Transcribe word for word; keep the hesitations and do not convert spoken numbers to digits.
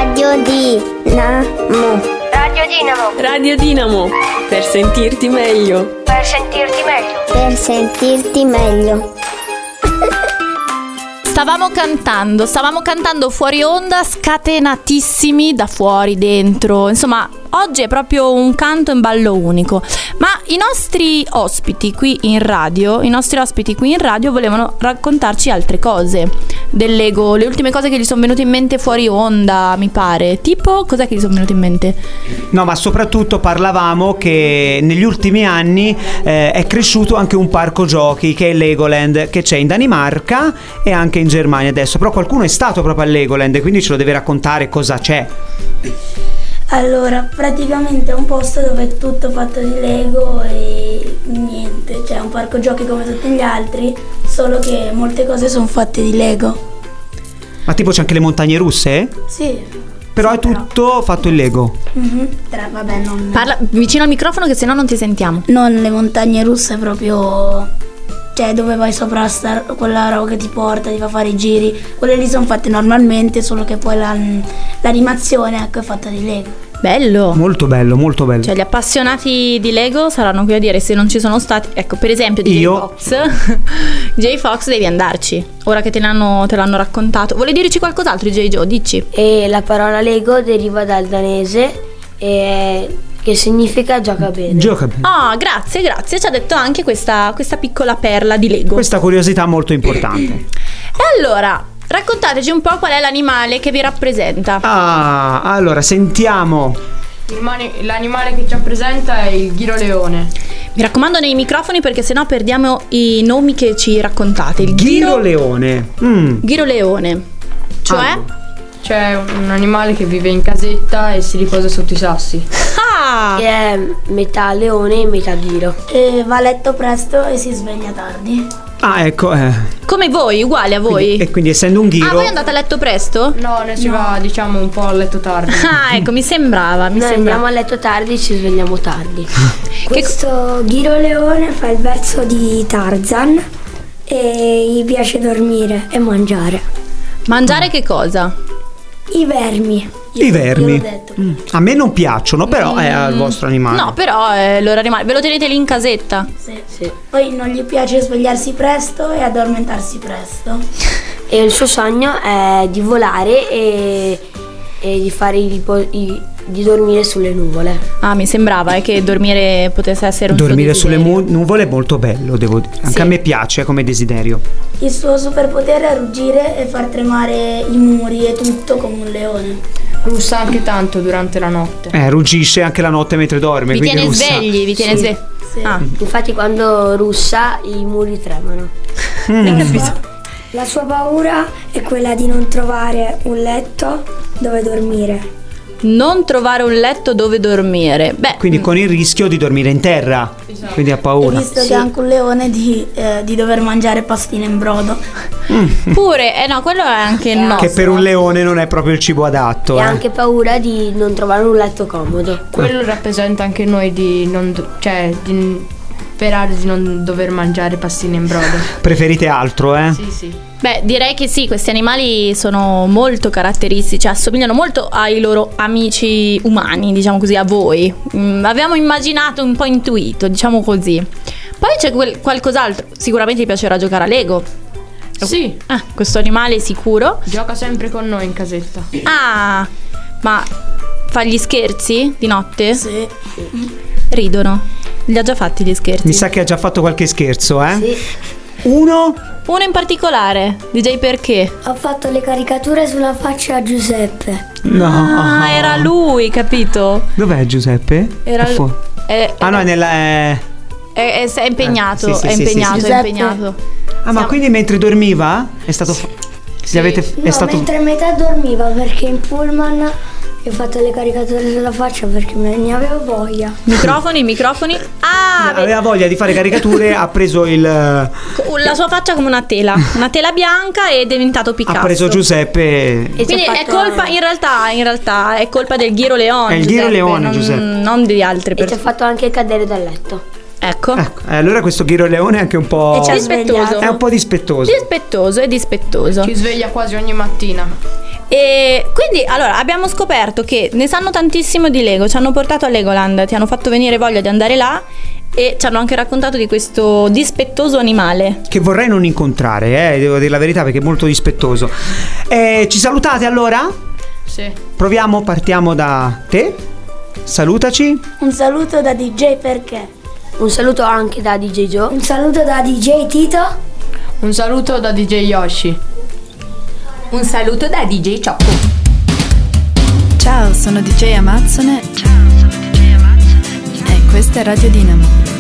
Radio Dinamo. Radio Dinamo. Radio Dinamo. Per sentirti meglio. Per sentirti meglio. Per sentirti meglio. Stavamo cantando, stavamo cantando fuori onda, scatenatissimi da fuori, dentro. Insomma, oggi è proprio un canto in ballo unico. Ma i nostri ospiti qui in radio, i nostri ospiti qui in radio volevano raccontarci altre cose del Lego, le ultime cose che gli sono venute in mente fuori onda, mi pare. Tipo, cos'è che gli sono venute in mente? No, ma soprattutto parlavamo che negli ultimi anni eh, è cresciuto anche un parco giochi che è Legoland, che c'è in Danimarca e anche in Germania adesso. Però qualcuno è stato proprio al Legoland, quindi ce lo deve raccontare cosa c'è. Allora, praticamente è un posto dove è tutto fatto di Lego e niente, cioè è un parco giochi come tutti gli altri, solo che molte cose sono fatte di Lego. Ma tipo c'è anche le montagne russe? Sì. Però sì, è tutto però. fatto in Lego. Mm-hmm. Tra, vabbè, non... Parla vicino al microfono che sennò non ti sentiamo. Non le montagne russe proprio... Cioè dove vai sopra sta, quella roba che ti porta, ti fa fare i giri. Quelle lì sono fatte normalmente, solo che poi la, l'animazione ecco, è fatta di Lego. Bello. Molto bello, molto bello. Cioè gli appassionati di Lego saranno qui a dire se non ci sono stati. Ecco, per esempio D J Io. Fox D J Fox devi andarci. Ora che te l'hanno, te l'hanno raccontato. Vuoi dirci qualcos'altro D J Joe? Dici. E la parola Lego deriva dal danese e... che significa gioca bene. Gioca bene. Ah, oh, grazie, grazie. Ci ha detto anche questa, questa piccola perla di Lego. Questa curiosità molto importante. E allora, raccontateci un po' qual è l'animale che vi rappresenta. Ah, allora sentiamo. Il mani- l'animale che ci rappresenta è il ghiroleone. Mi raccomando nei microfoni perché sennò perdiamo i nomi che ci raccontate. Il Ghiroleone. Mm. Ghiroleone. Cioè? Ah. C'è un animale che vive in casetta e si riposa sotto i sassi. Ah! Che è metà leone e metà ghiro. E va a letto presto e si sveglia tardi. Ah, ecco. Eh. Come voi, uguale a voi. Quindi, e quindi essendo un ghiro. Ah, voi andate a letto presto? No, ne si No. va diciamo un po' a letto tardi. Ah, ecco, mi sembrava, mi Noi sembrava. andiamo a letto tardi e ci svegliamo tardi. Questo ghiroleone fa il verso di Tarzan e gli piace dormire e mangiare. Mangiare che cosa? I vermi. I vermi. Io l'ho detto. Mm. A me non piacciono, però è al vostro animale. No, però è il loro animale. Ve lo tenete lì in casetta? Sì. Sì. Poi non gli piace svegliarsi presto e addormentarsi presto. E il suo sogno è di volare e, e di fare i ripo- i- di dormire sulle nuvole. Ah, mi sembrava eh, che dormire potesse essere un Dormire suo sulle desiderio. mu- nuvole è molto bello, devo dire. Anche Sì. a me piace come desiderio. Il suo superpotere è ruggire e far tremare i muri e tutto come un leone. Russa anche tanto durante la notte. Eh, ruggisce anche la notte mentre dorme. Vi quindi tiene russa. svegli, vi tiene Sì. svegli. Sì. Ah. Infatti quando russa i muri tremano. La sua paura è quella di non trovare un letto dove dormire. Non trovare un letto dove dormire. Beh, Quindi con il rischio di dormire in terra. Quindi ha E paura. visto che è anche un leone di, eh, di dover mangiare pastine in brodo. pure, eh no, quello è anche il nostro. Che per un leone non è proprio il cibo adatto. E eh. ha anche paura di non trovare un letto comodo. Quello rappresenta anche noi di non do- cioè di sperare di non dover mangiare pastine in brodo. Preferite altro, eh? Sì, sì. Beh, direi che sì, questi animali sono molto caratteristici, assomigliano molto ai loro amici umani, diciamo così, a voi. Mm, avevamo immaginato, un po' intuito, diciamo così. Poi c'è quel, qualcos'altro, sicuramente ti piacerà giocare a Lego. Sì, Ah, questo animale sicuro. gioca sempre con noi in casetta. Ah, ma fa gli scherzi di notte? Sì. Ridono. Li ha già fatti gli scherzi? Mi sa che ha già fatto qualche scherzo, eh? Sì. Uno? Uno in particolare. D J perché? Ha fatto le caricature sulla faccia a Giuseppe. No. Ah, era lui, capito? Dov'è Giuseppe? Era È fuori. è, Ah no, è nella... È... è, è, è impegnato, Eh, sì, sì, è sì, impegnato, sì, sì. è impegnato. Ah, ma Siamo- quindi mentre dormiva è stato... fa- Gli avete... È No, stato... mentre metà dormiva perché in pullman gli ho fatto le caricature sulla faccia perché me ne avevo voglia. Microfoni, microfoni. Ah, vedi, Aveva voglia di fare caricature, ha preso il... Ha la sua faccia come una tela, una tela bianca e è diventato Picasso. preso Giuseppe... E ci Quindi ha è fatto- colpa, in realtà, in realtà è colpa del Ghiro Leone. È il Giuseppe, Ghiro Leone, non, Giuseppe. non di altre E ci ha persone. fatto anche cadere dal letto. Ecco. Ecco, eh, allora questo Ghiro Leone è anche un po'... E ci ha Dispettoso. svegliato. È un po' dispettoso. Dispettoso e dispettoso. Ci sveglia quasi ogni mattina. E quindi allora abbiamo scoperto che ne sanno tantissimo di Lego, ci hanno portato a Legoland, ti hanno fatto venire voglia di andare là e ci hanno anche raccontato di questo dispettoso animale che vorrei non incontrare, eh, devo dire la verità, perché è molto dispettoso. Eh, ci salutate allora? Sì. Proviamo, partiamo da te. Salutaci. Un saluto da D J Perché. Un saluto anche da D J Joe. Un saluto da D J Tito. Un saluto da D J Yoshi. Un saluto da D J Ciocco. Ciao, sono D J Amazzone. Ciao, sono D J Amazzone. E questa è Radio Dinamo.